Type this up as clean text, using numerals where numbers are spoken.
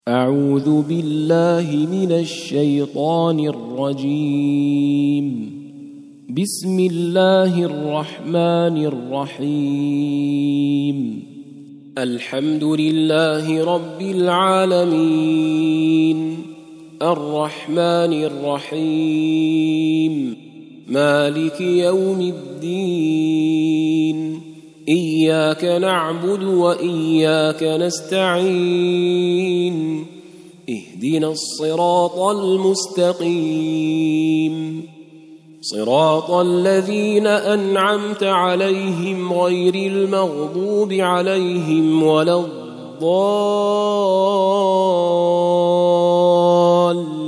أعوذ بالله من الشيطان الرجيم. بسم الله الرحمن الرحيم. الحمد لله رب العالمين، الرحمن الرحيم، مالك يوم الدين، إياك نعبد وإياك نستعين، اهدنا الصراط المستقيم، صراط الذين أنعمت عليهم غير المغضوب عليهم ولا الضالين.